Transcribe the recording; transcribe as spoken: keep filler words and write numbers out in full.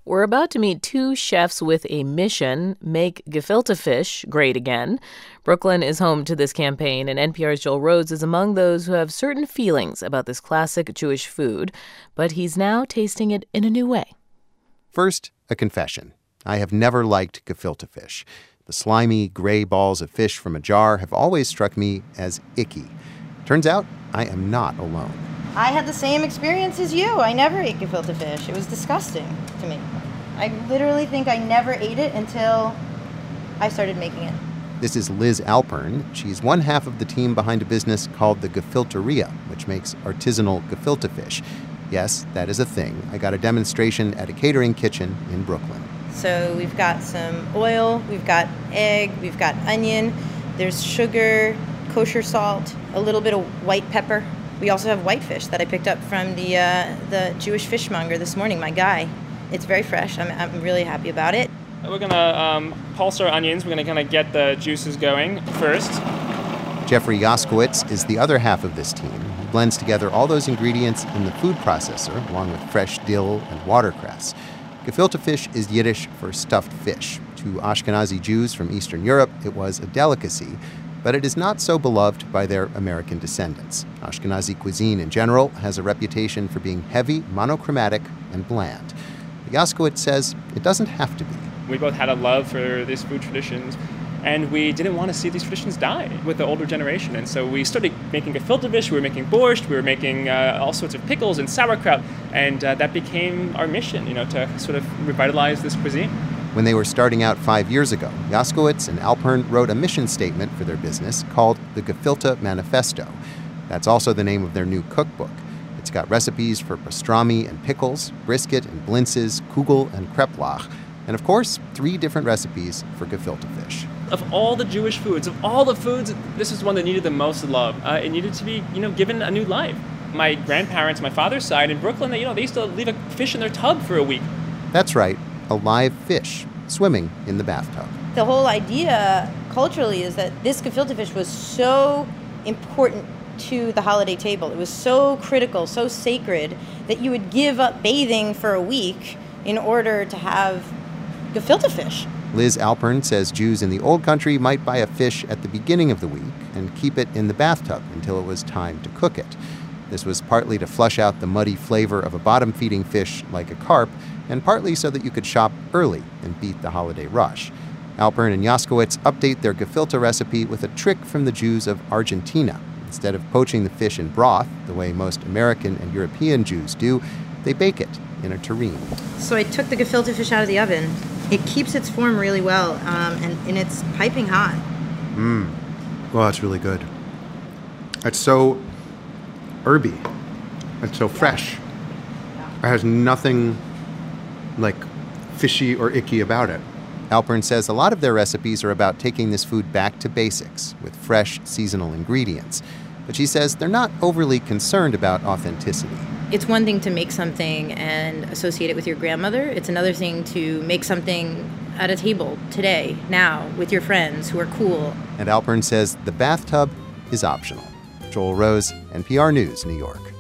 We're about to meet two chefs with a mission: make gefilte fish great again. Brooklyn is home to this campaign, and N P R's Joel Rhodes is among those who have certain feelings about this classic Jewish food, but he's now tasting it in a new way. First, a confession. I have never liked gefilte fish. The slimy, gray balls of fish from a jar have always struck me as icky. Turns out, I am not alone. I had the same experience as you. I never ate gefilte fish. It was disgusting to me. I literally think I never ate it until I started making it. This is Liz Alpern. She's one half of the team behind a business called the Gefilteria, which makes artisanal gefilte fish. Yes, that is a thing. I got a demonstration at a catering kitchen in Brooklyn. So we've got some oil, we've got egg, we've got onion, there's sugar, kosher salt, a little bit of white pepper. We also have whitefish that I picked up from the uh, the Jewish fishmonger this morning, my guy. It's very fresh. I'm, I'm really happy about it. We're going to um, pulse our onions. We're going to kind of get the juices going first. Jeffrey Yaskowitz is the other half of this team. He blends together all those ingredients in the food processor, along with fresh dill and watercress. Gefilte fish is Yiddish for stuffed fish. To Ashkenazi Jews from Eastern Europe, it was a delicacy, but it is not so beloved by their American descendants. Ashkenazi cuisine in general has a reputation for being heavy, monochromatic, and bland. Yaskowitz says it doesn't have to be. We both had a love for these food traditions, and we didn't want to see these traditions die with the older generation. And so we started making gefilte fish, we were making borscht, we were making uh, all sorts of pickles and sauerkraut, and uh, that became our mission, you know, to sort of revitalize this cuisine. When they were starting out five years ago, Yaskowitz and Alpern wrote a mission statement for their business called the Gefilte Manifesto. That's also the name of their new cookbook. It's got recipes for pastrami and pickles, brisket and blintzes, kugel and kreplach, and of course, three different recipes for gefilte fish. Of all the Jewish foods, of all the foods, this is one that needed the most love. Uh, it needed to be, you know, given a new life. My grandparents, my father's side in Brooklyn, they, you know, they used to leave a fish in their tub for a week. That's right, a live fish swimming in the bathtub. The whole idea culturally is that this gefilte fish was so important to the holiday table. It was so critical, so sacred, that you would give up bathing for a week in order to have gefilte fish. Liz Alpern says Jews in the old country might buy a fish at the beginning of the week and keep it in the bathtub until it was time to cook it. This was partly to flush out the muddy flavor of a bottom-feeding fish like a carp, and partly so that you could shop early and beat the holiday rush. Alpern and Yaskowitz update their gefilte recipe with a trick from the Jews of Argentina. Instead of poaching the fish in broth, the way most American and European Jews do, they bake it in a tureen. So I took the gefilte fish out of the oven. It keeps its form really well, um, and, and it's piping hot. Mmm. Well, it's really good. It's so herby. It's so fresh. It has nothing like fishy or icky about it. Alpern says a lot of their recipes are about taking this food back to basics with fresh, seasonal ingredients. But she says they're not overly concerned about authenticity. It's one thing to make something and associate it with your grandmother. It's another thing to make something at a table today, now, with your friends who are cool. And Alpern says the bathtub is optional. Joel Rose, N P R News, New York.